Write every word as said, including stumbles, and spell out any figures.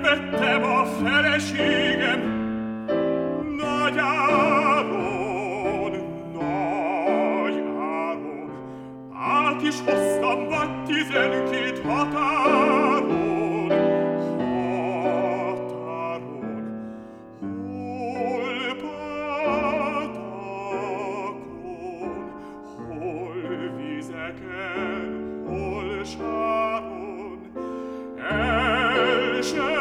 vettem a feleségem, nagy áron, nagy áron, át is hoztam vagy tizenkét határon, határon, hol patakon, hol vizeken, hol sáron, el sem